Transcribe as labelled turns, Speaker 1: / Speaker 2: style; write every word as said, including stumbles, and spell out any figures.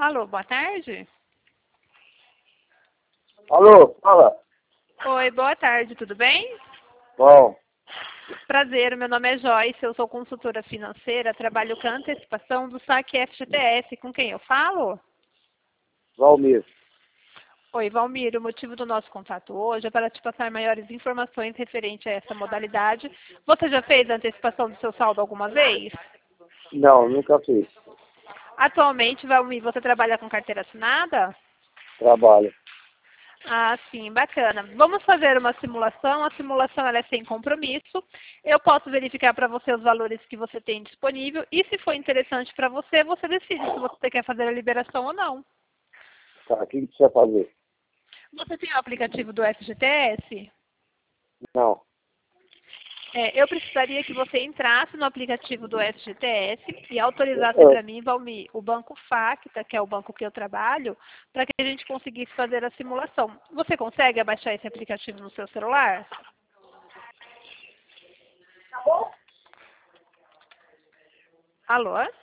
Speaker 1: Alô, boa tarde.
Speaker 2: Alô, fala.
Speaker 1: Oi, boa tarde, tudo bem?
Speaker 2: Bom,
Speaker 1: Prazer, meu nome é Joyce, eu sou consultora financeira, trabalho com a antecipação do saque F G T S. Com quem eu falo?
Speaker 2: Valmir.
Speaker 1: Oi, Valmir, o motivo do nosso contato hoje é para te passar maiores informações referente a essa modalidade. Você já fez a antecipação do seu saldo alguma vez?
Speaker 2: Não, nunca fiz.
Speaker 1: Atualmente, Valmir, você trabalha com carteira assinada?
Speaker 2: Trabalho.
Speaker 1: Ah, sim, bacana. Vamos fazer uma simulação. A simulação ela é sem compromisso. Eu posso verificar para você os valores que você tem disponível e se for interessante para você, você decide se você quer fazer a liberação ou não.
Speaker 2: Tá, o que que precisa fazer?
Speaker 1: Você tem o aplicativo do F G T S?
Speaker 2: Não.
Speaker 1: É, eu precisaria que você entrasse no aplicativo do F G T S e autorizasse
Speaker 2: Eu,
Speaker 1: para mim, Valmir, o banco Facta, que é o banco que eu trabalho, para que a gente conseguisse fazer a simulação. Você consegue abaixar esse aplicativo no seu celular? Alô?